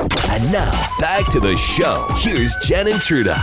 And now, back to the show. Here's Jen and Truda.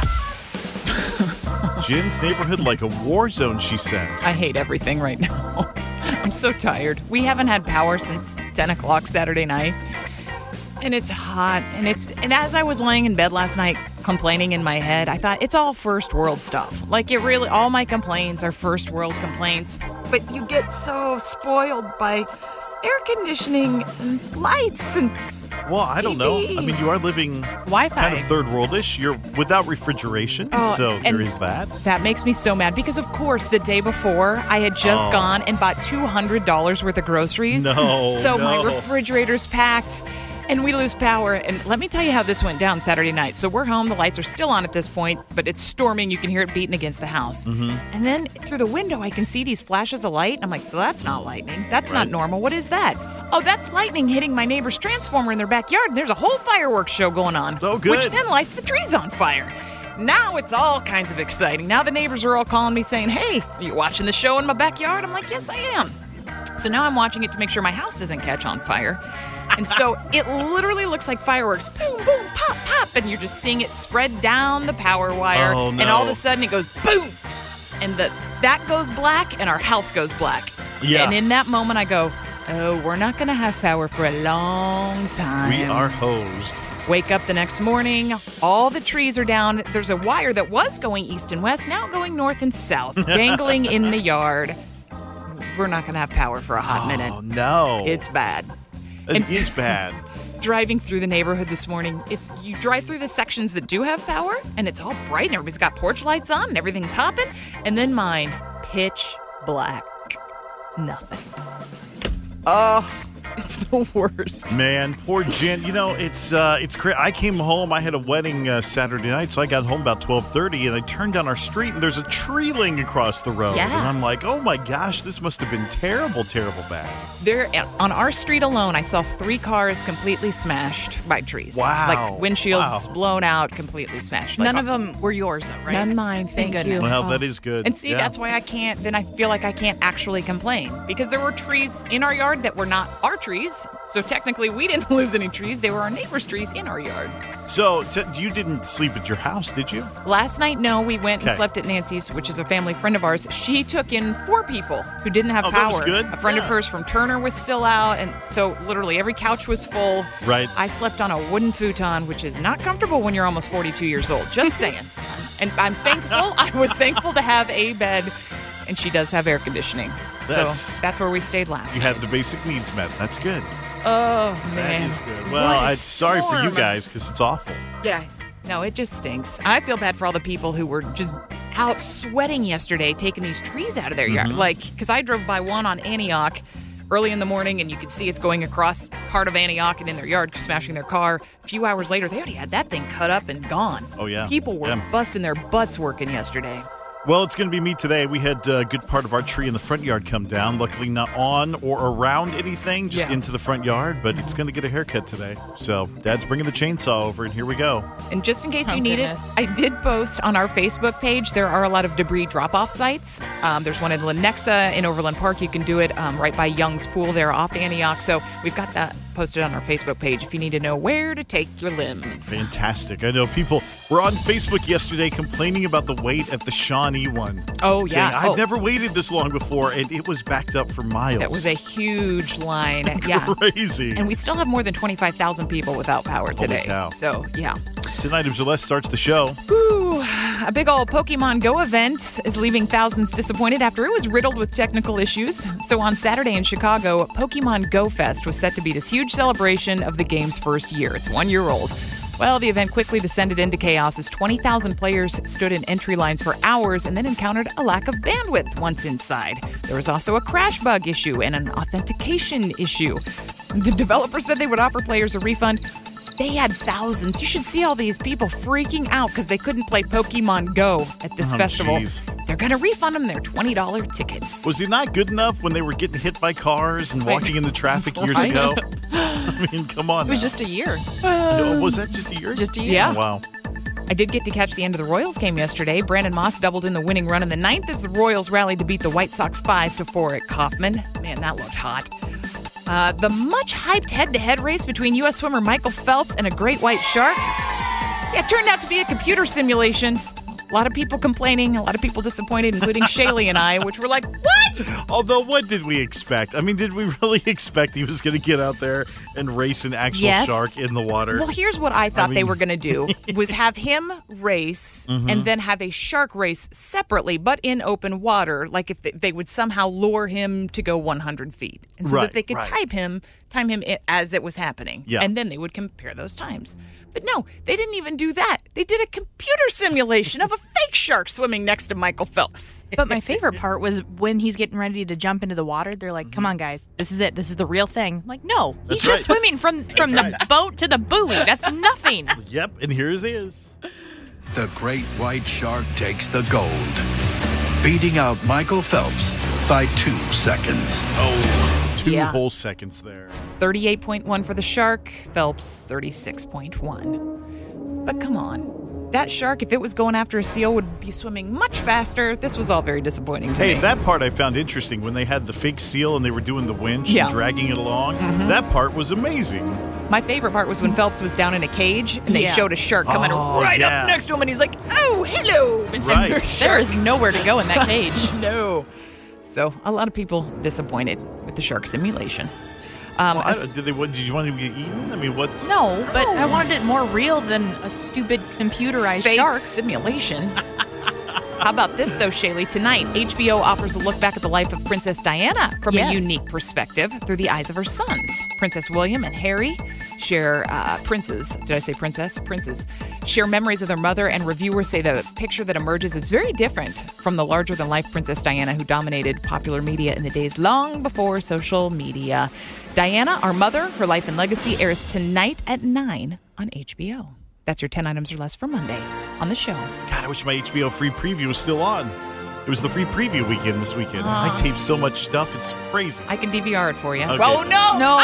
Jen's neighborhood like a war zone, she says. I hate everything right now. I'm so tired. We haven't had power since 10 o'clock Saturday night. And it's hot. And as I was laying in bed last night complaining in my head, I thought it's all first world stuff. Like all my complaints are first world complaints. But you get so spoiled by air conditioning and lights and Well, I don't know. TV. I mean, you are living Wi-Fi. kind of third worldish. You're without refrigeration, so there is that. That makes me so mad because, of course, the day before, I had just gone and bought $200 worth of groceries. So my refrigerator's packed, and we lose power. And let me tell you how this went down Saturday night. So we're home. The lights are still on at this point, but it's storming. You can hear it beating against the house. Mm-hmm. And then through the window, I can see these flashes of light. I'm like, well, that's not lightning. That's not normal. What is that? Oh, that's lightning hitting my neighbor's transformer in their backyard. And there's a whole fireworks show going on. Oh, good. Which then lights the trees on fire. Now it's all kinds of exciting. Now the neighbors are all calling me saying, hey, are you watching the show in my backyard? I'm like, yes, I am. So now I'm watching it to make sure my house doesn't catch on fire. And so it literally looks like fireworks. Boom, boom, pop, pop. And you're just seeing it spread down the power wire. Oh, no. And all of a sudden it goes boom. And that goes black and our house goes black. Yeah. And in that moment I go, oh, we're not going to have power for a long time. We are hosed. Wake up the next morning, all the trees are down. There's a wire that was going east and west, now going north and south, dangling in the yard. We're not going to have power for a hot minute. Oh, no. It's bad. It is bad. Driving through the neighborhood this morning, you drive through the sections that do have power, and it's all bright, and everybody's got porch lights on, and everything's hopping. And then mine, pitch black. Nothing. Oh, it's the worst. Man, poor Jen. You know, it's crazy. I came home. I had a wedding Saturday night, so I got home about 12:30, and I turned down our street, and there's a tree laying across the road. Yeah. And I'm like, oh my gosh, this must have been terrible, terrible bad. There, on our street alone, I saw 3 cars completely smashed by trees. Wow. Like windshields blown out, completely smashed. None of them were yours, though, right? None mine, thank you. Well, that is good. And see, that's why I can't, then I feel like I can't actually complain. Because there were trees in our yard that were not our trees. So technically, we didn't lose any trees. They were our neighbors' trees in our yard. So you didn't sleep at your house, did you? Last night, no, we went and Okay. slept at Nancy's, which is a family friend of ours. She took in 4 people who didn't have Oh, power. that was good. A friend of Yeah. hers from Turner was still out, and so literally every couch was full. Right. I slept on a wooden futon, which is not comfortable when you're almost 42 years old. Just saying. And I'm thankful. I was thankful to have a bed, and she does have air conditioning. So that's where we stayed last You night. had the basic needs met. That's good. Oh, That man. is good. Well, What a I'm sorry for you storm. guys because it's awful. Yeah. No, it just stinks. I feel bad for all the people who were just out sweating yesterday, taking these trees out of their yard. Like, because I drove by one on Antioch early in the morning, and you could see it's going across part of Antioch and in their yard, smashing their car. A few hours later, they already had that thing cut up and gone. Oh, yeah. People were Yeah. busting their butts working yesterday. Well, it's going to be me today. We had a good part of our tree in the front yard come down. Luckily, not on or around anything, just Yeah. into the front yard. But it's going to get a haircut today. So Dad's bringing the chainsaw over, and here we go. And just in case Oh, you need goodness. it, I did post on our Facebook page. There are a lot of debris drop-off sites. There's one in Lenexa in Overland Park. You can do it right by Young's Pool there off Antioch. So we've got that posted on our Facebook page if you need to know where to take your limbs. Fantastic. I know people were on Facebook yesterday complaining about the wait at the Shawnee one. Oh, saying, yeah. I've never waited this long before, and it was backed up for miles. That was a huge line. Yeah. Crazy. And we still have more than 25,000 people without power today. cow. So, yeah. Tonight, Gillette starts the show. Whew. A big old Pokemon Go event is leaving thousands disappointed after it was riddled with technical issues. So on Saturday in Chicago, Pokemon Go Fest was set to be this huge celebration of the game's first year. It's 1 year old. Well, the event quickly descended into chaos as 20,000 players stood in entry lines for hours and then encountered a lack of bandwidth once inside. There was also a crash bug issue and an authentication issue. The developer said they would offer players a refund. They had thousands. You should see all these people freaking out because they couldn't play Pokemon Go at this festival. Geez. They're going to refund them their $20 tickets. Was he not good enough when they were getting hit by cars and walking into traffic years Right. ago? I mean, come on. It was now. just a year. Was that just a year? Just a year. Yeah. Oh, wow. I did get to catch the end of the Royals game yesterday. Brandon Moss doubled in the winning run in the 9th as the Royals rallied to beat the White Sox 5-4 at Kauffman. Man, that looked hot. The much-hyped head-to-head race between U.S. swimmer Michael Phelps and a great white shark. Yeah, it turned out to be a computer simulation. A lot of people complaining, a lot of people disappointed, including Shaylee and I, which were like, what? Although, what did we expect? I mean, did we really expect he was going to get out there and race an actual shark in the water? Well, here's what I thought they were going to do, was have him race and then have a shark race separately, but in open water, like if they would somehow lure him to go 100 feet. And so that they could time him as it was happening. Yeah. And then they would compare those times. But no, they didn't even do that. They did a computer simulation of a fake shark swimming next to Michael Phelps. But my favorite part was when he's getting ready to jump into the water, they're like, come on, guys, this is it. This is the real thing. I'm like, no, he's just swimming from the boat to the buoy. That's nothing. Yep, and here it is. The great white shark takes the gold, beating out Michael Phelps by 2 seconds. Oh, 2 whole seconds there. 38.1 for the shark, Phelps 36.1. But come on. That shark, if it was going after a seal, would be swimming much faster. This was all very disappointing to me. Hey, that part I found interesting when they had the fake seal and they were doing the winch and dragging it along. That part was amazing. My favorite part was when Phelps was down in a cage and they showed a shark coming up next to him and he's like, oh, hello. Right. There is nowhere to go in that cage. No. So a lot of people disappointed with the shark simulation. Did you want him to get eaten? I mean, what's... No, but I wanted it more real than a stupid computerized fake shark. simulation. How about this, though, Shaylee? Tonight, HBO offers a look back at the life of Princess Diana from a unique perspective through the eyes of her sons. Princess William and Harry share princes. Did I say princess? Princes. Share memories of their mother, and reviewers say the picture that emerges is very different from the larger-than-life Princess Diana who dominated popular media in the days long before social media. Diana, Our Mother, Her Life and Legacy airs tonight at 9 on HBO. That's your 10 items or less for Monday on the show. God, I wish my HBO free preview was still on. It was the free preview weekend this weekend. I taped so much stuff, it's crazy. I can DVR it for you. Okay. Oh, no! No.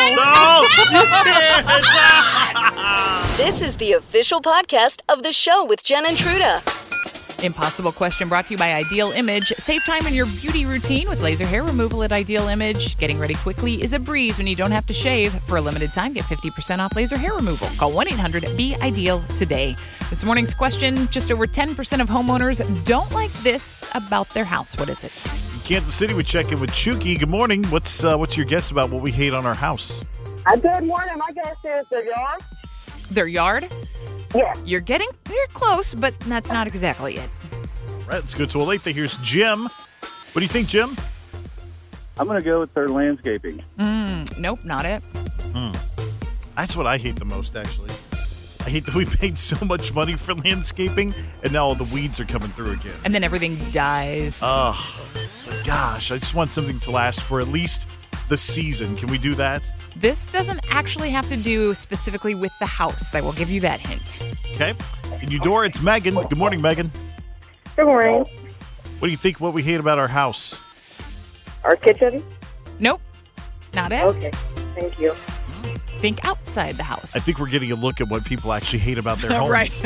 This is the official podcast of the show with Jen and Truda. Impossible question brought to you by Ideal Image. Save time in your beauty routine with laser hair removal at Ideal Image. Getting ready quickly is a breeze when you don't have to shave. For a limited time, get 50% off laser hair removal. Call 1-800-BE-IDEAL today. This morning's question, just over 10% of homeowners don't like this about their house. What is it? Kansas City, we check in with Chuki. Good morning. What's your guess about what we hate on our house? Good morning. My guess is their yard. Their yard? Yes. You're close, but that's not exactly it. All right, let's go to Olathe. Here's Jim. What do you think, Jim? I'm going to go with their landscaping. Nope, not it. That's what I hate the most, actually. I hate that we paid so much money for landscaping, and now all the weeds are coming through again. And then everything dies. It's like, gosh, I just want something to last for at least the season. Can we do that? This doesn't actually have to do specifically with the house. I will give you that hint. Okay. In your door, it's Megan. Good morning, Megan. Good morning. What do you think what we hate about our house? Our kitchen? Nope, not it. Okay. Thank you. Think outside the house. I think we're getting a look at what people actually hate about their homes. Right.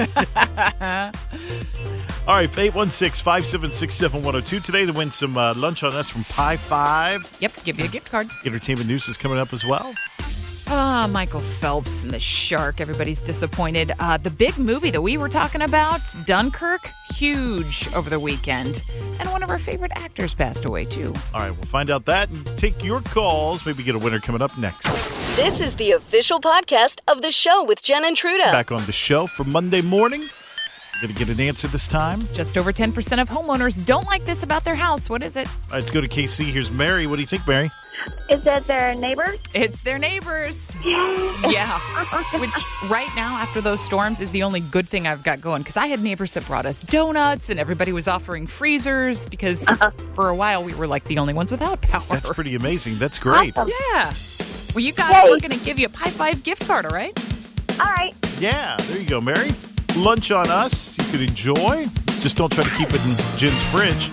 All right, 816-576-7102. Today to win some lunch on us from Pie 5. Yep, give you a gift card. Entertainment news is coming up as well. Michael Phelps and the shark. Everybody's disappointed. The big movie that we were talking about, Dunkirk, huge over the weekend. And one of our favorite actors passed away, too. All right, we'll find out that and take your calls. Maybe get a winner coming up next. This is the official podcast of the show with Jen and Truda. Back on the show for Monday morning. We're going to get an answer this time. Just over 10% of homeowners don't like this about their house. What is it? All right, let's go to KC. Here's Mary. What do you think, Mary? Is that their neighbors? It's their neighbors. Yeah. Which right now, after those storms, is the only good thing I've got going. Because I had neighbors that brought us donuts and everybody was offering freezers because for a while we were like the only ones without power. That's pretty amazing. That's great. Awesome. Yeah. Well, you guys, we're going to give you a Pie 5 gift card, all right? All right. Yeah, there you go, Mary. Lunch on us. You could enjoy. Just don't try to keep it in Jen's fridge.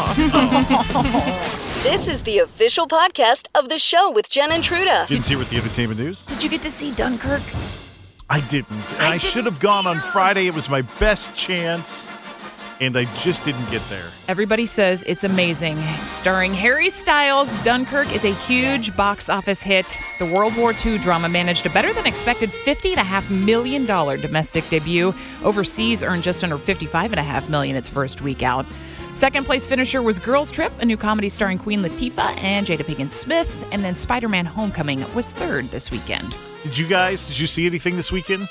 This is the official podcast of the show with Jen and Truda. Jen's here with the entertainment news. Did you get to see Dunkirk? I didn't. And I should have gone on Friday. It was my best chance. and I just didn't get there. Everybody says it's amazing. Starring Harry Styles, Dunkirk is a huge box office hit. The World War II drama managed a better-than-expected $50.5 million domestic debut. Overseas earned just under $55.5 million its first week out. Second-place finisher was Girls Trip, a new comedy starring Queen Latifah and Jada Pinkett Smith. And then Spider-Man Homecoming was third this weekend. Did you see anything this weekend?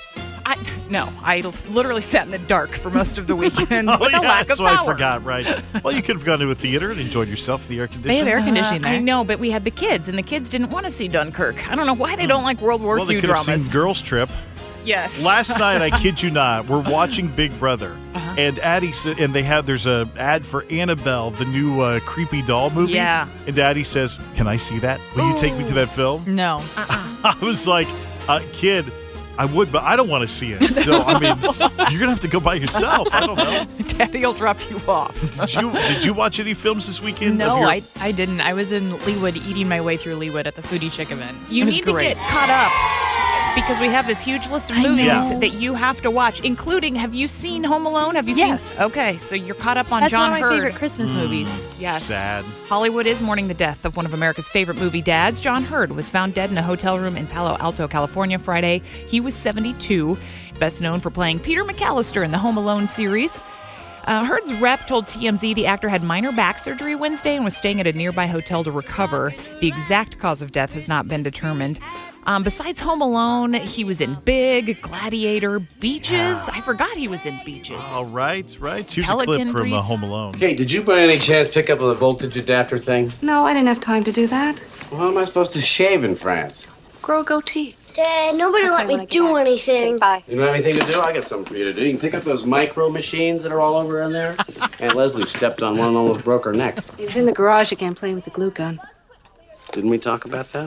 No, I literally sat in the dark for most of the weekend Oh, with yeah, a lack of that's power. why I forgot, right? Well, you could have gone to a theater and enjoyed yourself, the air They conditioning. have air conditioning there. I know, but we had the kids, and the kids didn't want to see Dunkirk. I don't know why they don't like World War Well, they II could have dramas. seen Girls Trip. Yes. Last night, I kid you not, we're watching Big Brother, and Addie said, and there's a ad for Annabelle, the new creepy doll movie. Yeah. And Addie says, "Can I see that? Will you take me to that film?" No. I was like, "Kid, I would, but I don't want to see it. So I mean, you're gonna have to go by yourself. I don't know." Daddy will drop you off. Did you watch any films this weekend? No, of your- I didn't. I was in Leawood eating my way through Leawood at the Foodie Chick event. You It was need great. to get caught up because we have this huge list of I movies know. that you have to watch, including, have you seen Home Alone? Have you Yes. seen? Okay, so you're caught up on That's John one of my Hurd. favorite Christmas movies. Yes. Sad. Hollywood is mourning the death of one of America's favorite movie dads. John Hurd was found dead in a hotel room in Palo Alto, California Friday. He was 72, best known for playing Peter McAllister in the Home Alone series. Hurd's rep told TMZ the actor had minor back surgery Wednesday and was staying at a nearby hotel to recover. The exact cause of death has not been determined. Besides Home Alone, he was in Big, Gladiator, Beaches. I forgot he was in Beaches. All right. Here's a Pelican clip from Brief. Home Alone. Hey, did you by any chance pick up the voltage adapter thing? No, I didn't have time to do that. Well, how am I supposed to shave in France? Grow a goatee. Dad, nobody let me do anything. Bye. You don't have anything to do? I got something for you to do. You can pick up those micro machines that are all over in there. Aunt Leslie stepped on one and almost broke her neck. He was in the garage again playing with the glue gun. Didn't we talk about that?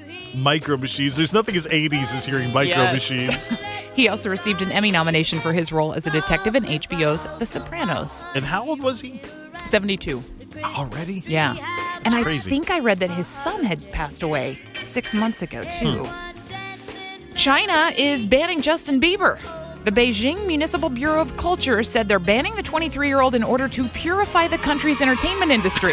Micro machines. There's nothing as 80s as hearing micro Yes. machines. He also received an Emmy nomination for his role as a detective in HBO's The Sopranos. And how old was he? 72. Already? Yeah. And I crazy. think I read that his son had passed away 6 months ago, too. China is banning Justin Bieber. The Beijing Municipal Bureau of Culture said they're banning the 23-year-old in order to purify the country's entertainment industry.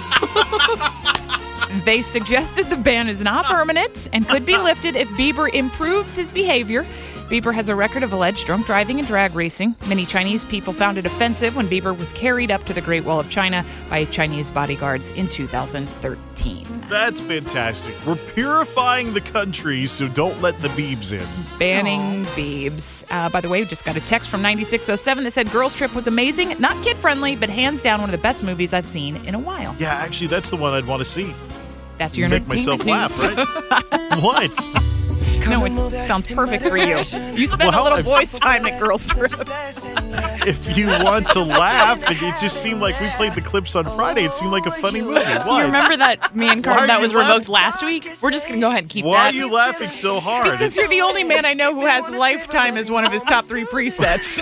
They suggested the ban is not permanent and could be lifted if Bieber improves his behavior. Bieber has a record of alleged drunk driving and drag racing. Many Chinese people found it offensive when Bieber was carried up to the Great Wall of China by Chinese bodyguards in 2013. That's fantastic. We're purifying the country, so don't let the Biebs in. Banning Biebs. By the way, we just got a text from 9607 that said Girls Trip was amazing. Not kid-friendly, but hands down one of the best movies I've seen in a while. Yeah, actually, that's the one I'd want to see. That's your Make myself entertainment laugh, news. right? What? No, it sounds perfect for you. You spend Well, a little I'm- voice time at Girls Trip. If you want to laugh, it just seemed like we played the clips on Friday. It seemed like a funny movie. Why? You remember that man Why are card that you was laughing? revoked last week? We're just going to go ahead and keep Why that. are you laughing so hard? Because you're the only man I know who has Lifetime as one of his top 3 presets.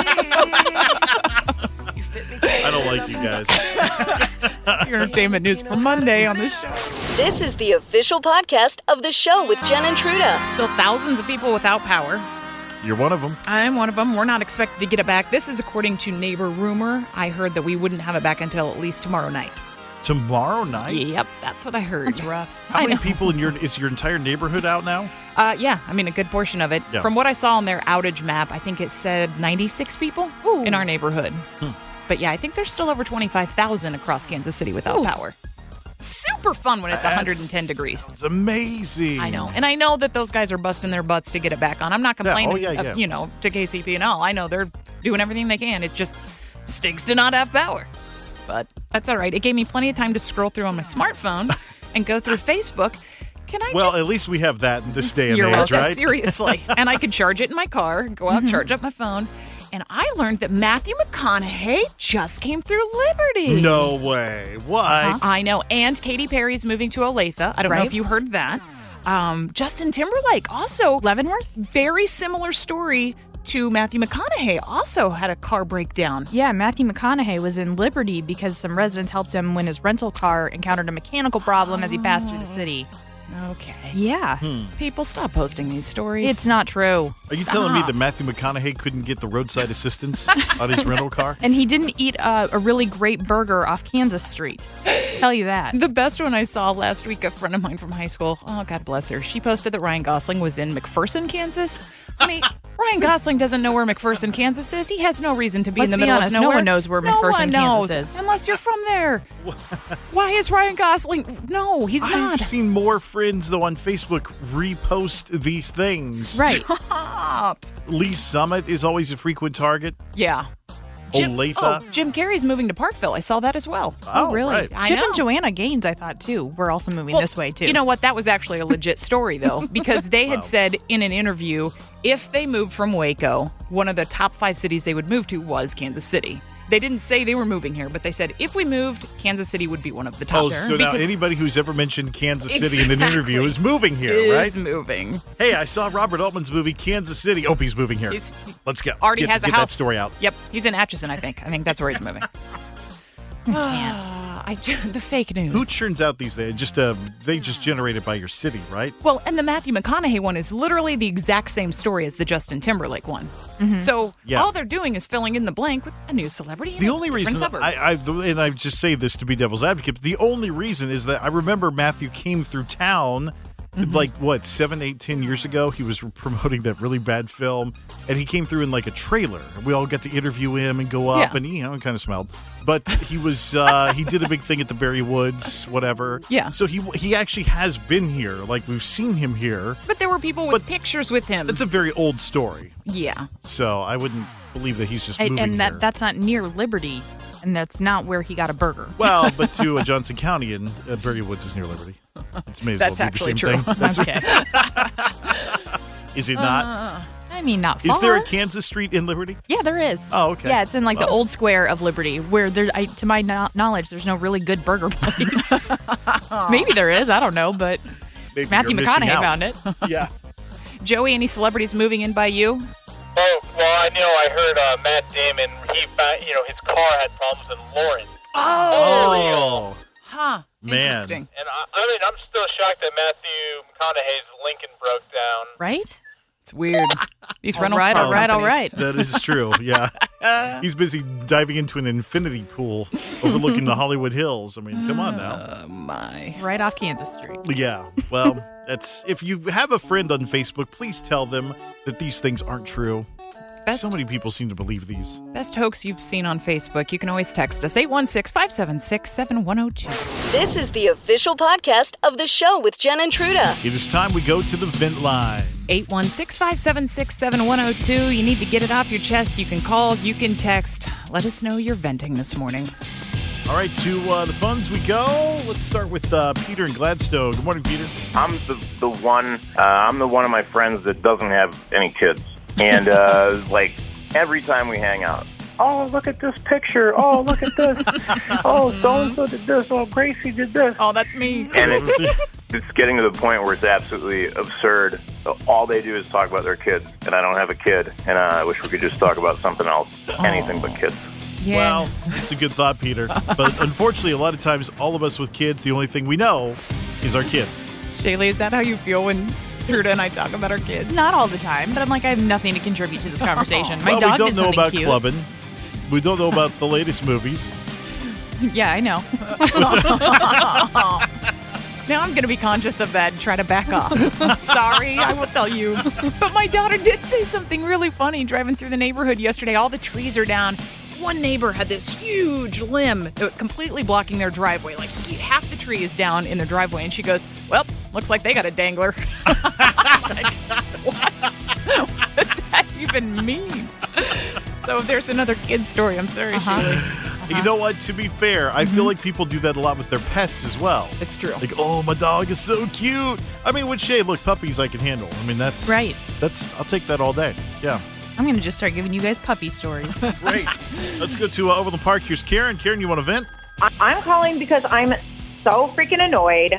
I don't like you guys. That's your entertainment news for Monday on the show. This is the official podcast of the show with Jen and Truda. Still thousands of people without power. You're one of them. I'm one of them. We're not expected to get it back. This is according to Neighbor Rumor. I heard that we wouldn't have it back until at least tomorrow night. Tomorrow night? Yep, that's what I heard. That's rough. How many I know. people is your entire neighborhood out now? Yeah, I mean, a good portion of it. Yeah. From what I saw on their outage map, I think it said 96 people in our neighborhood. But yeah, I think there's still over 25,000 across Kansas City without power. Super fun when it's 110 degrees. It's amazing. I know. And I know that those guys are busting their butts to get it back on. I'm not complaining, yeah. To KCP&L. I know they're doing everything they can. It just stinks to not have power. But that's all right. It gave me plenty of time to scroll through on my smartphone and go through Facebook. Can I Well, just... at least we have that in this day and You're age, welcome. right? Seriously. And I could charge it in my car, go out, charge up my phone. And I learned that Matthew McConaughey just came through Liberty. No way. What? I know. And Katy Perry's moving to Olathe. I don't know Right. if you heard that. Justin Timberlake also. Leavenworth? Very similar story to Matthew McConaughey. Also had a car breakdown. Yeah, Matthew McConaughey was in Liberty because some residents helped him when his rental car encountered a mechanical problem as he passed through the city. Okay. Yeah. People, stop posting these stories. It's not true. Are you telling me that Matthew McConaughey couldn't get the roadside assistance on his rental car? And he didn't eat a really great burger off Kansas Street. Tell you that. The best one I saw last week, a friend of mine from high school, oh, God bless her, she posted that Ryan Gosling was in McPherson, Kansas. Honey, Ryan Gosling doesn't know where McPherson, Kansas is. He has no reason to be in the middle of nowhere. No one knows where McPherson, Kansas is. Unless you're from there. Why is Ryan Gosling? No, he's not. I've seen more friends, though, on Facebook repost these things. Right. Stop. Lee Summit is always a frequent target. Yeah. Olathe. Jim Carrey's moving to Parkville. I saw that as well. Oh, really? right. I Chip know. and Joanna Gaines, I thought, too, were also moving this way, too. You know what? That was actually a legit story, though, because they had said in an interview, if they moved from Waco, one of the top 5 cities they would move to was Kansas City. They didn't say they were moving here, but they said if we moved, Kansas City would be one of the top. Oh, so now anybody who's ever mentioned Kansas City in an interview is moving here, right? Is moving. Hey, I saw Robert Altman's movie Kansas City. Oh, he's moving here. Let's go. Already has a get house. That story out. Yep, he's in Atchison, I think. I think that's where he's moving. The fake news. Who churns out these things? They just generated by your city, right? Well, and the Matthew McConaughey one is literally the exact same story as the Justin Timberlake one. So all they're doing is filling in the blank with a new celebrity. In The a only different reason suburb. I just say this to be devil's advocate, but the only reason is that I remember Matthew came through town like 7, 8, 10 years ago. He was promoting that really bad film, and he came through in like a trailer. We all got to interview him and go up, and it kind of smelled. But he was he did a big thing at the Berry Woods, whatever. Yeah. So he actually has been here. Like we've seen him here. But there were people with pictures with him. It's a very old story. Yeah. So I wouldn't believe that he's just moving here. And that's not near Liberty, and that's not where he got a burger. Well, but to Johnson County and Berry Woods is near Liberty. It may as That's well be actually the same true. thing. That's Okay. Is it not? I mean, not far. Is there a Kansas Street in Liberty? Yeah, there is. Oh, okay. Yeah, it's in the old square of Liberty, where to my knowledge, there's no really good burger place. Maybe there is. I don't know, but Maybe Matthew you're missing McConaughey out. found it. Yeah. Joey, any celebrities moving in by you? Oh, well, I heard Matt Damon, he found, his car had problems in Lawrence. Oh. Huh. Man. Interesting. And I'm still shocked that Matthew McConaughey's Lincoln broke down. Right? It's weird. These rental car all right. companies. That is true, yeah. He's busy diving into an infinity pool overlooking the Hollywood Hills. I mean, come on now. My. Right off Kansas Street. Yeah, well, if you have a friend on Facebook, please tell them that these things aren't true. So many people seem to believe these. Best hoax you've seen on Facebook. You can always text us, 816-576-7102. This is the official podcast of the show with Jen and Truda. It is time we go to the vent line. 816-576-7102. You need to get it off your chest. You can call, you can text. Let us know you're venting this morning. All right, to the phones we go. Let's start with Peter in Gladstone. Good morning, Peter. I'm the one. I'm the one of my friends that doesn't have any kids, and every time we hang out, oh, look at this picture. Oh, look at this. Oh, so and so did this. Oh, Gracie did this. Oh, that's me. And it's getting to the point where it's absolutely absurd. All they do is talk about their kids, and I don't have a kid, and I wish we could just talk about something else, anything but kids. Yeah. Well, it's a good thought, Peter. But unfortunately, a lot of times, all of us with kids, the only thing we know is our kids. Shaylee, is that how you feel when Truda and I talk about our kids? Not all the time, but I'm like, I have nothing to contribute to this conversation. My dog we did don't know something about cute. clubbing. We don't know about the latest movies. Yeah, I know. Now I'm going to be conscious of that and try to back off. I'm sorry, I will tell you. But my daughter did say something really funny driving through the neighborhood yesterday. All the trees are down. One neighbor had this huge limb completely blocking their driveway. Like half the tree is down in their driveway. And she goes, well, looks like they got a dangler. I'm like, what? What does that even mean? So if there's another kid story, I'm sorry, Shaylee. You know what? To be fair, I feel like people do that a lot with their pets as well. It's true. Like, oh, my dog is so cute. I mean, with Shay, look, puppies I can handle. I mean, that's right. I'll take that all day. Yeah. I'm going to just start giving you guys puppy stories. Great. Let's go to Overland Park. Here's Karen. Karen, you want to vent? I'm calling because I'm so freaking annoyed.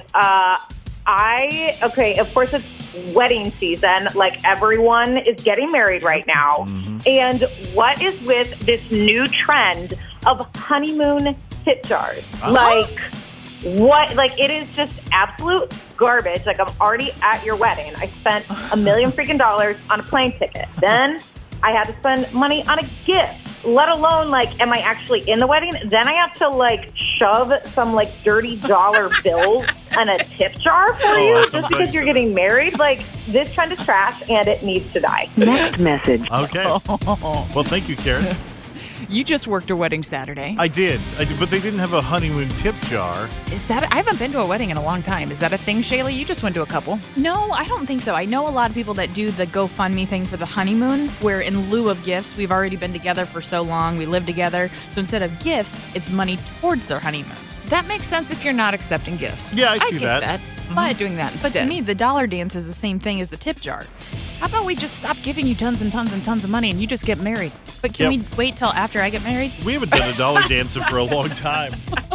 Of course, it's wedding season. Like, everyone is getting married right now. Mm-hmm. And what is with this new trend of honeymoon tip jars? Uh-huh. Like, what? Like, it is just absolute garbage. Like, I'm already at your wedding. I spent $1 million freaking dollars on a plane ticket. Then I had to spend money on a gift, let alone, like, am I actually in the wedding? Then I have to, like, shove some, like, dirty dollar bills and a tip jar for you just because you're getting married. Like, this trend is trash, and it needs to die. Next message. Okay. Well, thank you, Karen. You just worked a wedding Saturday. I did, but they didn't have a honeymoon tip jar. Is that? I haven't been to a wedding in a long time. Is that a thing, Shaylee? You just went to a couple. No, I don't think so. I know a lot of people that do the GoFundMe thing for the honeymoon, where in lieu of gifts, we've already been together for so long, we live together. So instead of gifts, it's money towards their honeymoon. That makes sense if you're not accepting gifts. Yeah, I see get that. But doing that instead. But to me, the dollar dance is the same thing as the tip jar. How about we just stop giving you tons and tons and tons of money and you just get married? But can we wait till after I get married? We haven't done a dollar dancing for a long time.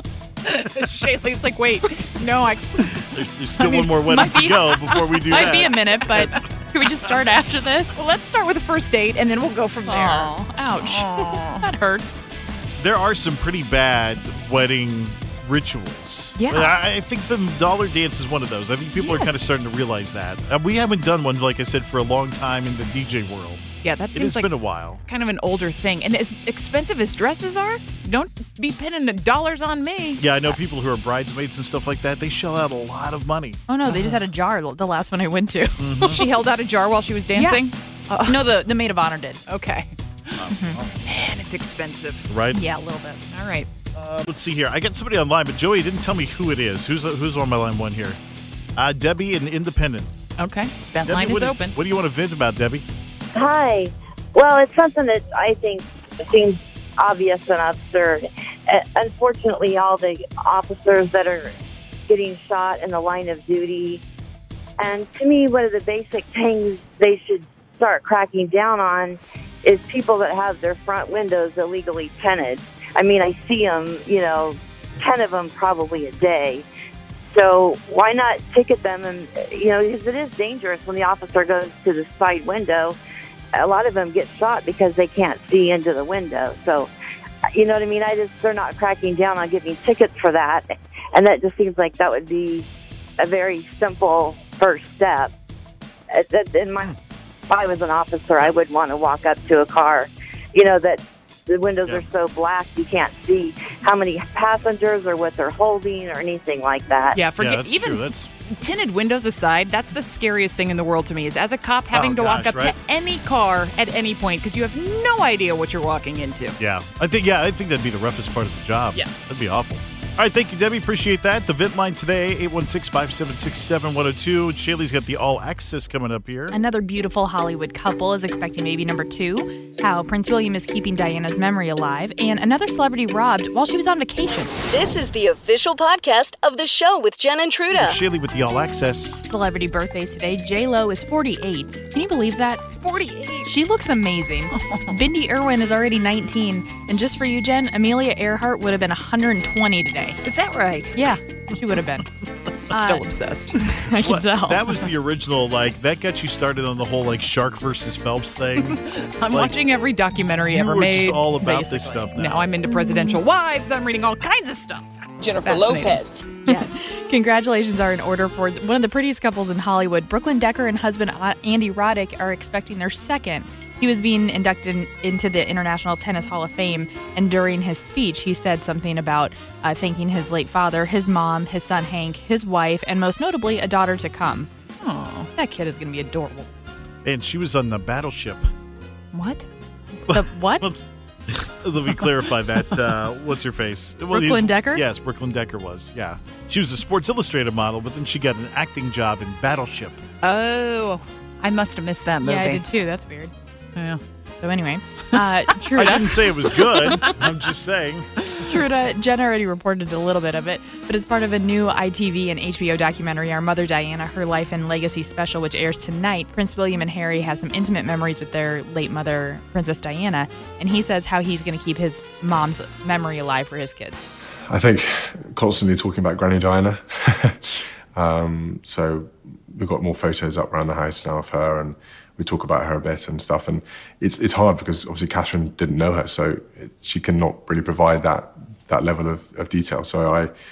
Shaylee's like, wait, no, There's still one more wedding to go before we do that. Might be a minute, but can we just start after this? Well, let's start with the first date and then we'll go from there. Oh, ouch. That hurts. There are some pretty bad wedding rituals. Yeah. But I think the dollar dance is one of those. I think people are kind of starting to realize that. We haven't done one, like I said, for a long time in the DJ world. Yeah, that seems It's been a while. Kind of an older thing. And as expensive as dresses are, don't be pinning the dollars on me. Yeah, I know people who are bridesmaids and stuff like that. They shell out a lot of money. Oh, no, they just had a jar the last one I went to. She held out a jar while she was dancing? Yeah. No, the maid of honor did. Okay. Man, it's expensive. Right? Yeah, a little bit. All right. Let's see here. I got somebody online, but Joey didn't tell me who it is. Who's on my line one here? Debbie in Independence. Okay. That Debbie, line is open. What do you want to vent about, Debbie? Hi. Well, it's something that I think seems obvious and absurd. Unfortunately, all the officers that are getting shot in the line of duty, and to me, one of the basic things they should start cracking down on is people that have their front windows illegally tinted. I mean, I see them, 10 of them probably a day. So why not ticket them? And, because it is dangerous when the officer goes to the side window. A lot of them get shot because they can't see into the window. So, you know what I mean? They're not cracking down on giving tickets for that. And that just seems like that would be a very simple first step. If I was an officer, I would want to walk up to a car, that the windows are so black you can't see how many passengers or what they're holding or anything like that. Yeah, even tinted windows aside, that's the scariest thing in the world to me is as a cop having to walk up to any car at any point because you have no idea what you're walking into. Yeah. I think that'd be the roughest part of the job. Yeah. That'd be awful. All right, thank you, Debbie. Appreciate that. The Vent line today, 816-576-7102. Shaylee's got the All Access coming up here. Another beautiful Hollywood couple is expecting baby number 2. How Prince William is keeping Diana's memory alive. And another celebrity robbed while she was on vacation. This is the official podcast of the show with Jen and Truda. Shaylee with the All Access. Celebrity birthdays today. J-Lo is 48. Can you believe that? 48. She looks amazing. Bindi Irwin is already 19. And just for you, Jen, Amelia Earhart would have been 120 today. Is that right? Yeah, she would have been. Still obsessed. I can tell. That was the original, that got you started on the whole, Shark versus Phelps thing. I'm watching every documentary ever made. You were just all about this stuff now. Now I'm into presidential wives. I'm reading all kinds of stuff. Jennifer Lopez. Yes. Congratulations are in order for one of the prettiest couples in Hollywood. Brooklyn Decker and husband Andy Roddick are expecting their second. He was being inducted into the International Tennis Hall of Fame, and during his speech, he said something about thanking his late father, his mom, his son Hank, his wife, and most notably, a daughter to come. Oh, that kid is going to be adorable. And she was on the Battleship. What? The what? Let me clarify that. What's her face? Brooklyn Decker? Yes, Brooklyn Decker was. Yeah. She was a Sports Illustrated model, but then she got an acting job in Battleship. Oh, I must have missed that movie. Yeah, I did too. That's weird. Yeah. So anyway, Truda. I didn't say it was good. I'm just saying. Truda, Jen already reported a little bit of it, but as part of a new ITV and HBO documentary, Our Mother Diana, Her Life and Legacy special, which airs tonight, Prince William and Harry have some intimate memories with their late mother, Princess Diana, and he says how he's going to keep his mom's memory alive for his kids. I think constantly talking about Granny Diana. So we've got more photos up around the house now of her, and we talk about her a bit and stuff. And it's hard because obviously Catherine didn't know her, so she cannot really provide that level of detail. So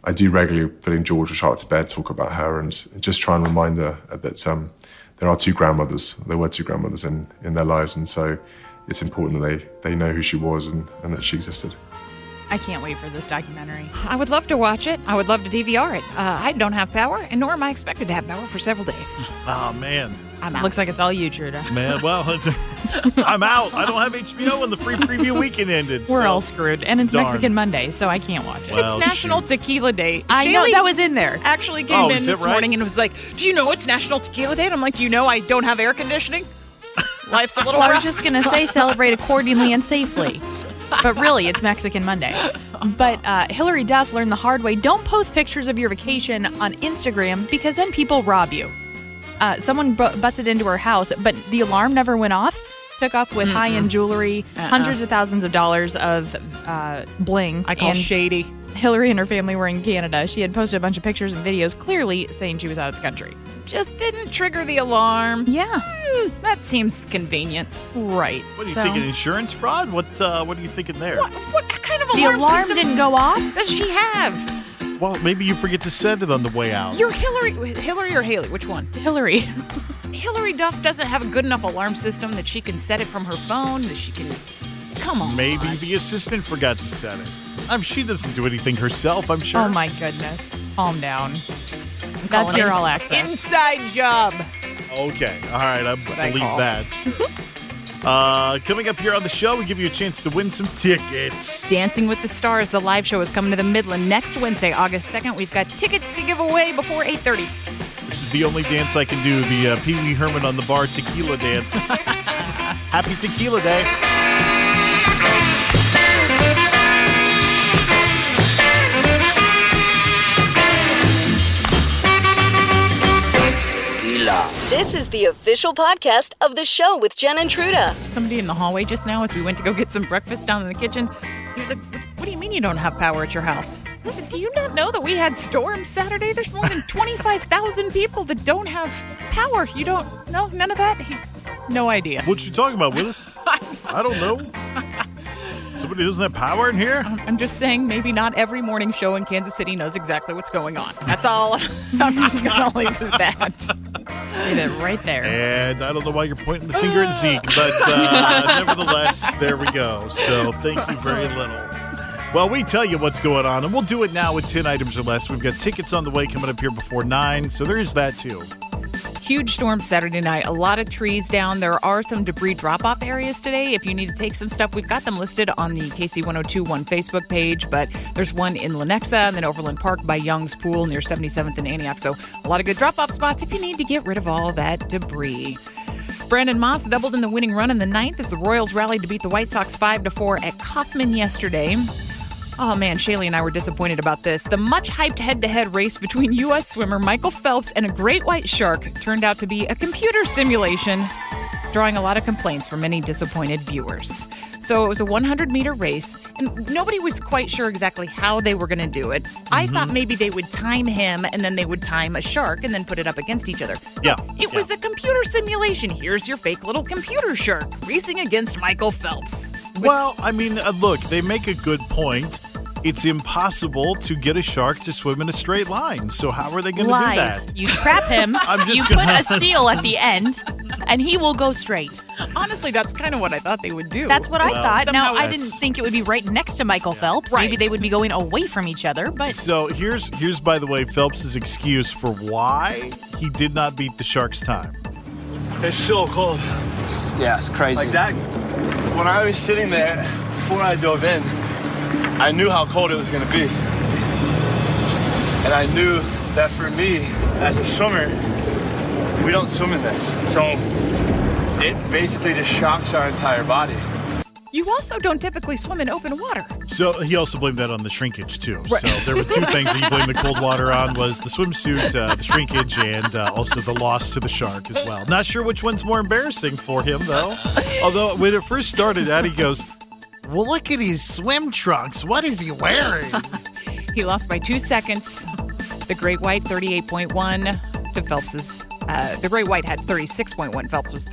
I do regularly putting George or Charlotte to bed, talk about her, and just try and remind her that there are two grandmothers. There were two grandmothers in their lives, and so it's important that they know who she was and that she existed. I can't wait for this documentary. I would love to watch it. I would love to DVR it. I don't have power, and nor am I expected to have power for several days. Oh, man. I'm out. Looks like it's all you, Truda. Man, well, I'm out. I don't have HBO and the free preview weekend ended. We're all screwed. And it's Darn. Mexican Monday, so I can't watch it. Well, it's National Tequila Day. I know, that was in there. Actually came in this right? morning and was like, do you know it's National Tequila Day? And I'm like, do you know I don't have air conditioning? Life's a little Well, I rough. was just going to say celebrate accordingly and safely. But really, it's Mexican Monday. But Hillary Duff learned the hard way. Don't post pictures of your vacation on Instagram because then people rob you. Someone busted into her house, but the alarm never went off. Took off with high-end jewelry, hundreds of thousands of dollars of bling. I call shady. Hillary and her family were in Canada. She had posted a bunch of pictures and videos clearly saying she was out of the country. Just didn't trigger the alarm. Yeah. That seems convenient. Right. What are you thinking, insurance fraud? What are you thinking there? What kind of The alarm alarm system didn't go off? does she have? Well, maybe you forget to set it on the way out. You're Hillary or Haley? Which one? Hillary. Hillary Duff doesn't have a good enough alarm system that she can set it from her phone, that she can... Come on. Maybe the assistant forgot to set it. She doesn't do anything herself, I'm sure. Oh, my goodness. Calm down. That's your all access. Inside job. Okay. All right. I believe call. that. Coming up here on the show, we give you a chance to win some tickets. Dancing with the Stars, the live show, is coming to the Midland next Wednesday, August 2nd. We've got tickets to give away before 8:30. This is the only dance I can do, the Pee Wee Herman on the bar tequila dance. Happy Tequila Day. This is the official podcast of the show with Jen and Truda. Somebody in the hallway just now, as we went to go get some breakfast down in the kitchen, he was like, what do you mean you don't have power at your house? I said, do you not know that we had storms Saturday? There's more than 25,000 people that don't have power. You don't know? None of that? No idea. What you talking about, Willis? I don't know. Somebody doesn't have power in here? I'm just saying maybe not every morning show in Kansas City knows exactly what's going on. That's all. I'm just going to leave it at that. Leave it right there. And I don't know why you're pointing the finger at Zeke, but nevertheless, there we go. So thank you very little. Well, we tell you what's going on, and we'll do it now with 10 items or less. We've got tickets on the way coming up here before 9, so there is that too. Huge storm Saturday night. A lot of trees down. There are some debris drop-off areas today. If you need to take some stuff, we've got them listed on the KC1021 Facebook page, but there's one in Lenexa and then Overland Park by Young's Pool near 77th and Antioch. So a lot of good drop-off spots if you need to get rid of all that debris. Brandon Moss doubled in the winning run in the 9th as the Royals rallied to beat the White Sox 5-4 at Kauffman yesterday. Oh, man, Shaylee and I were disappointed about this. The much-hyped head-to-head race between U.S. swimmer Michael Phelps and a great white shark turned out to be a computer simulation, drawing a lot of complaints from many disappointed viewers. So it was a 100-meter race, and nobody was quite sure exactly how they were going to do it. I thought maybe they would time him, and then they would time a shark, and then put it up against each other. Yeah. It was a computer simulation. Here's your fake little computer shark racing against Michael Phelps. Well, I mean, look, they make a good point. It's impossible to get a shark to swim in a straight line. So how are they going to do that? You trap him, you put a seal at the end, and he will go straight. Honestly, that's kind of what I thought they would do. That's what I thought. Now, I that's- didn't think it would be right next to Michael Phelps. Right. Maybe they would be going away from each other, but So here's by the way, Phelps' excuse for why he did not beat the shark's time. It's so cold. Yeah, it's crazy. Like that, when I was sitting there, before I dove in, I knew how cold it was gonna be. And I knew that for me, as a swimmer, we don't swim in this. So it basically just shocks our entire body. You also don't typically swim in open water. So he also blamed that on the shrinkage too. Right. So there were two things that he blamed the cold water on: was the swimsuit, the shrinkage, and also the loss to the shark as well. Not sure which one's more embarrassing for him though. Although when it first started, Addie goes, "Well, look at his swim trunks. What is he wearing?" He lost by 2 seconds. The Great White 38.1 to Phelps's. The Great White had 36.1. Phelps was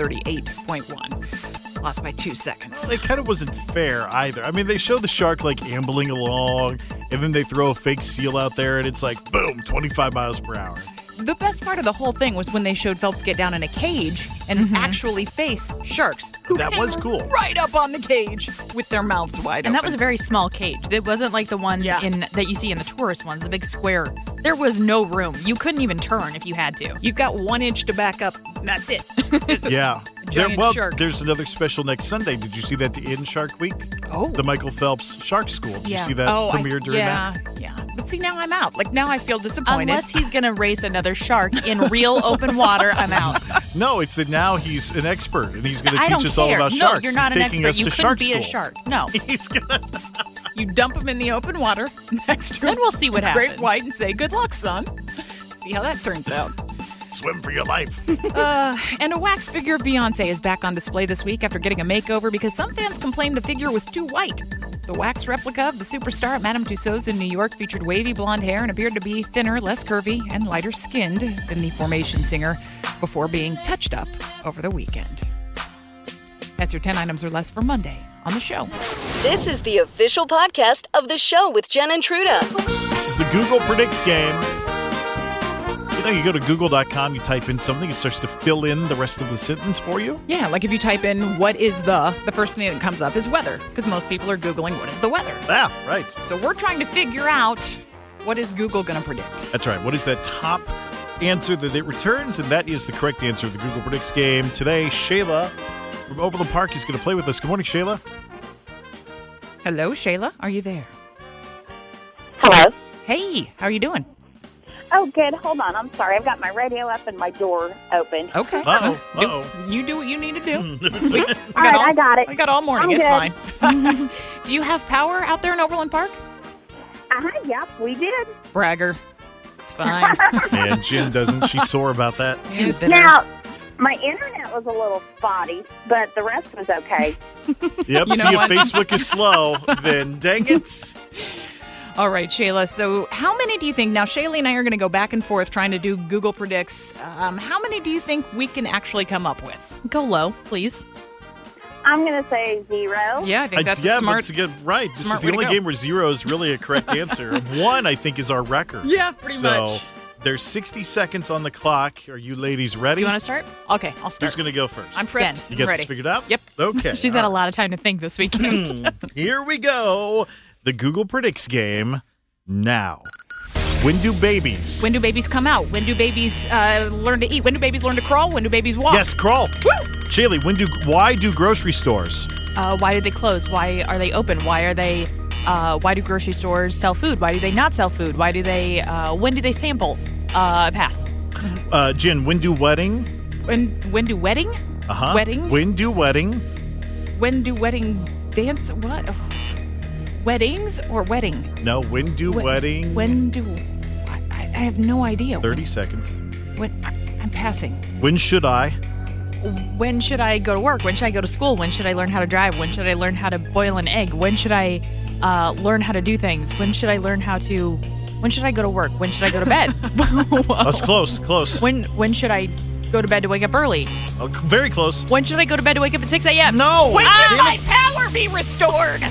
38.1. Lost by 2 seconds. It kind of wasn't fair either. I mean, they show the shark like ambling along, and then they throw a fake seal out there, and it's like, boom, 25 miles per hour. The best part of the whole thing was when they showed Phelps get down in a cage and actually face sharks. That was cool. Right up on the cage with their mouths wide open. And that was a very small cage. It wasn't like the one that you see in the tourist ones, the big square. There was no room. You couldn't even turn if you had to. You've got 1 inch to back up. That's it. Yeah. Giant shark. There's another special next Sunday. Did you see that in Shark Week? Oh. The Michael Phelps Shark School. Did you see that premiere during that? Yeah. But see, now I'm out. Like, now I feel disappointed. Unless he's going to race another shark in real open water, I'm out. No, it's that now he's an expert, and he's going to I teach don't us all care. about No, sharks. you're not He's an taking expert. us You to couldn't Shark be School. a shark. No. He's gonna. You dump him in the open water next to Then we'll see what happens. Great white and say, good luck, son. See how that turns out. Swim for your life. And a wax figure of Beyonce is back on display this week after getting a makeover because some fans complained the figure was too white. The wax replica of the superstar at Madame Tussauds in New York featured wavy blonde hair and appeared to be thinner, less curvy, and lighter skinned than the Formation singer before being touched up over the weekend. That's your 10 items or less for Monday on the show. This is the official podcast of the show with Jen and Truda. This is the Google Predicts game. You know, you go to google.com, you type in something, it starts to fill in the rest of the sentence for you. Yeah, like if you type in what is the first thing that comes up is weather, because most people are Googling what is the weather. Ah, right. So we're trying to figure out what is Google going to predict. That's right. What is that top answer that it returns? And that is the correct answer of the Google Predicts game. Today, Shayla from Overland Park is going to play with us. Good morning, Shayla. Hello, Shayla. Are you there? Hello. Hey, how are you doing? Oh, good. Hold on. I'm sorry. I've got my radio up and my door open. Okay. Uh-oh. You do what you need to do. All right, I got it. I got all morning. I'm It's good. fine. Do you have power out there in Overland Park? Yep, we did. Bragger. It's fine. And Jen doesn't. She's sore about that. He's bitter. Now, my internet was a little spotty, but the rest was okay. Yep. You know See, if what? Facebook is slow, then dang it. All right, Shayla. So how many do you think? Now, Shayla and I are going to go back and forth trying to do Google Predicts. How many do you think we can actually come up with? Go low, please. I'm going to say 0. Yeah, I think that's yeah, smart. that's a good, right. This smart is the way to only go. game where 0 is really a correct answer. 1, I think, is our record. Yeah, pretty much. So there's 60 seconds on the clock. Are you ladies ready? Do you want to start? Okay, I'll start. Who's going to go first? I'm prepped. Jen. You got ready. this figured out? Yep. Okay. She's had a lot of time to think this weekend. Here we go. The Google Predicts game now. When do babies? When do babies come out? When do babies learn to eat? When do babies learn to crawl? When do babies walk? Yes, crawl. Woo! Shaylee, why do grocery stores? Why do they close? Why are they open? Why do grocery stores sell food? Why do they not sell food? Why do they, when do they sample? Pass. Jen, when do wedding? When do wedding? Uh-huh. Wedding? When do wedding? When do wedding dance? What? Oh. Weddings or wedding? No, when do wedding? When do... I have no idea. 30 seconds. I'm passing. When should I? When should I go to work? When should I go to school? When should I learn how to drive? When should I learn how to boil an egg? When should I learn how to do things? When should I learn how to... When should I go to work? When should I go to bed? That's close. When should I go to bed to wake up early? Oh, very close. When should I go to bed to wake up at 6 a.m.? No! When should my power be restored?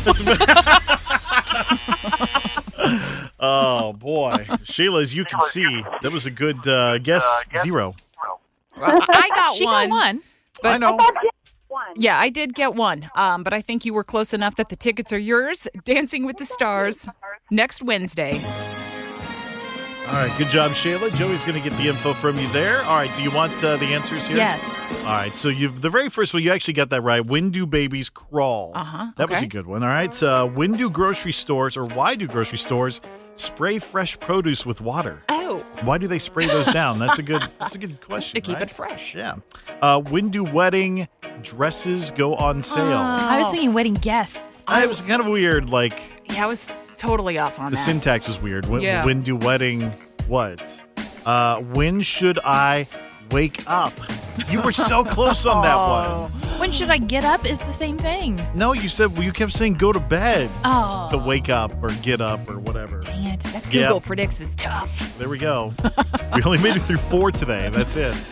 Oh, boy. Sheila, as you can see, that was a good guess. 0. I got She one. got one. But I know. Yeah, I did get one. But I think you were close enough that the tickets are yours. Dancing with the Stars next Wednesday. All right, good job, Shayla. Joey's going to get the info from you there. All right, do you want the answers here? Yes. All right, so the very first one, you actually got that right. When do babies crawl? That was a good one. All right, when do grocery stores, or why do grocery stores spray fresh produce with water? Oh. Why do they spray those down? That's a good question. To keep right? it fresh. Yeah. When do wedding dresses go on sale? I was thinking wedding guests. It was kind of weird, like... Yeah, I was totally off on The that. syntax was weird. Yeah. When do wedding what? When should I wake up? You were so close on that one. When should I get up is the same thing. No, you kept saying go to bed Oh. to wake up or get up or whatever. Dang it. That Google Predicts is tough. There we go. We only made it through 4 today. That's it.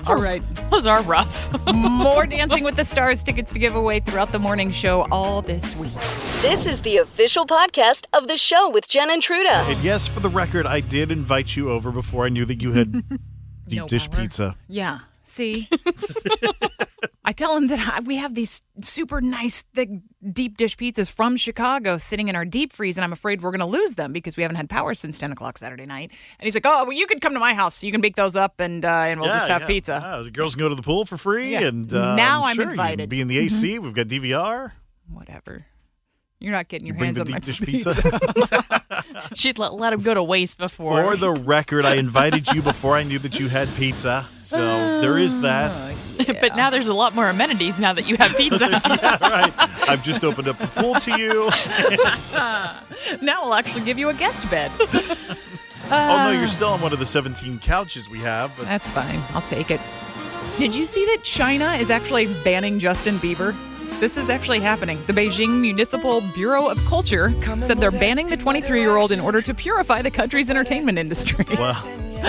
All right. Those are rough. More Dancing with the Stars tickets to give away throughout the morning show all this week. This is the official podcast of the show with Jen and Truda. And yes, for the record, I did invite you over before I knew that you had deep dish pizza. Yeah. See? I tell him that we have these super nice, thick, deep dish pizzas from Chicago sitting in our deep freeze, and I'm afraid we're going to lose them because we haven't had power since 10 o'clock Saturday night. And he's like, oh, well, you could come to my house. You can bake those up, and we'll just have pizza. Yeah, the girls can go to the pool for free. Yeah. And now I'm sure, invited. You can be in the AC. We've got DVR. Whatever. You're not getting your Bring hands the on my deep dish pizza. She'd let him go to waste before. For the record, I invited you before I knew that you had pizza. So there is that. Yeah. But now there's a lot more amenities now that you have pizza. Yeah, right. I've just opened up the pool to you. Now we'll actually give you a guest bed. Oh, no, you're still on one of the 17 couches we have. But That's fine. I'll take it. Did you see that China is actually banning Justin Bieber? This is actually happening. The Beijing Municipal Bureau of Culture said they're banning the 23-year-old in order to purify the country's entertainment industry. Wow.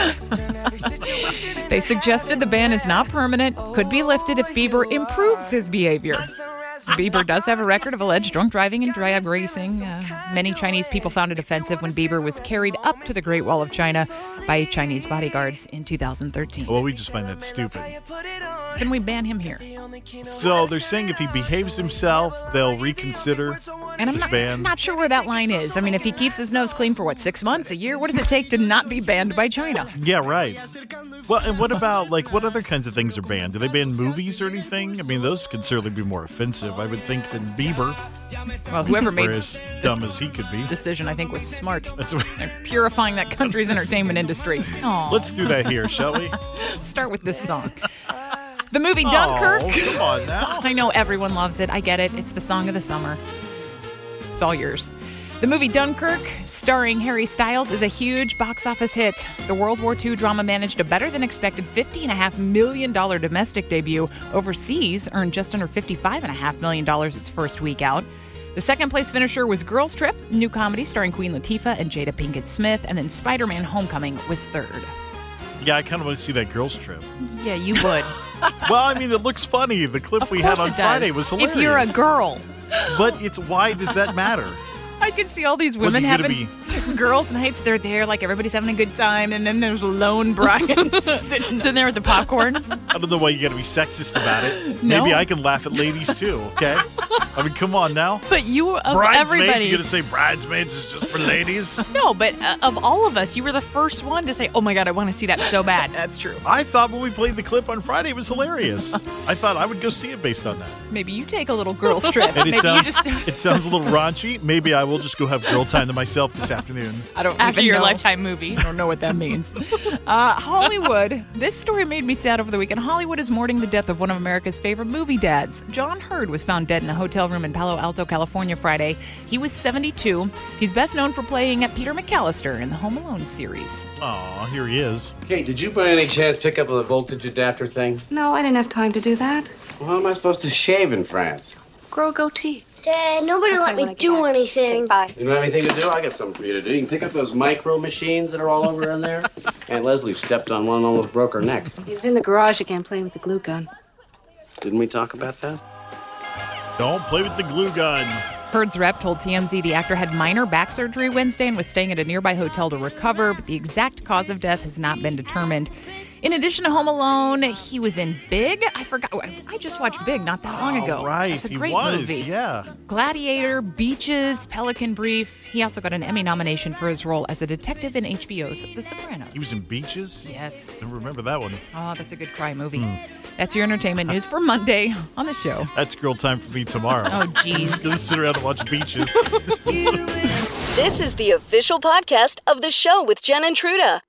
They suggested the ban is not permanent, could be lifted if Bieber improves his behavior. Bieber does have a record of alleged drunk driving and drag racing. Many Chinese people found it offensive when Bieber was carried up to the Great Wall of China by Chinese bodyguards in 2013. Well, we just find that stupid. Can we ban him here? So they're saying if he behaves himself, they'll reconsider And his I'm ban. not sure where that line is. I mean, if he keeps his nose clean for, 6 months, a year? What does it take to not be banned by China? Yeah, right. Well, and what about, what other kinds of things are banned? Do they ban movies or anything? I mean, those could certainly be more offensive, I would think, than Bieber. Well, whoever made for as dumb as he could be. Decision, I think, was smart. That's what, They're purifying that country's entertainment industry. Aw. let's do that here, shall we? Start with this song. The movie Dunkirk. Oh, come on now. I know everyone loves it. I get it. It's the song of the summer. It's all yours. The movie Dunkirk, starring Harry Styles, is a huge box office hit. The World War II drama managed a better-than-expected $50.5 million domestic debut. Overseas, earned just under $55.5 million its first week out. The second-place finisher was Girls Trip, new comedy starring Queen Latifah and Jada Pinkett Smith, and then Spider-Man Homecoming was third. Yeah, I kind of want to see that girls' trip. Yeah, you would. Well, I mean, it looks funny. The clip we had on Friday was hilarious. If you're a girl. But why does that matter? I can see all these women having girls' nights. They're there, everybody's having a good time, and then there's lone Brian sitting there with the popcorn. I don't know why you got to be sexist about it. No. Maybe I can laugh at ladies too, okay? I mean, come on now. But you, of Bridesmaids, everybody. you're going to say bridesmaids is just for ladies? No, but of all of us, you were the first one to say, oh my God, I want to see that so bad. That's true. I thought when we played the clip on Friday, it was hilarious. I thought I would go see it based on that. Maybe you take a little girls' trip. And Maybe it sounds a little raunchy. Maybe I will just go have girl time to myself this afternoon. I don't After even your know. Lifetime movie. I don't know what that means. Hollywood. This story made me sad over the weekend. Hollywood is mourning the death of one of America's favorite movie dads. John Hurd was found dead in a hotel room in Palo Alto, California Friday. He was 72. He's best known for playing Peter McAllister in the Home Alone series. Aw, here he is. Okay, did you by any chance pick up the voltage adapter thing? No, I didn't have time to do that. Well, how am I supposed to shave in France? Grow a goatee. Dad, nobody let me do anything. Bye. You don't have anything to do? I got something for you to do. You can pick up those micro machines that are all over in there. Aunt Leslie stepped on one and almost broke her neck. He was in the garage again playing with the glue gun. Didn't we talk about that? Don't play with the glue gun. Hurd's rep told TMZ the actor had minor back surgery Wednesday and was staying at a nearby hotel to recover, but the exact cause of death has not been determined. In addition to Home Alone, he was in Big. I forgot. I just watched Big not that long ago. Right, That's a he great was, movie. yeah. Gladiator, Beaches, Pelican Brief. He also got an Emmy nomination for his role as a detective in HBO's The Sopranos. He was in Beaches? Yes. I remember that one. Oh, that's a good cry movie. That's your entertainment news for Monday on the show. That's girl time for me tomorrow. Oh, jeez. I'm just going to sit around and watch Beaches. This is the official podcast of the show with Jen and Truda.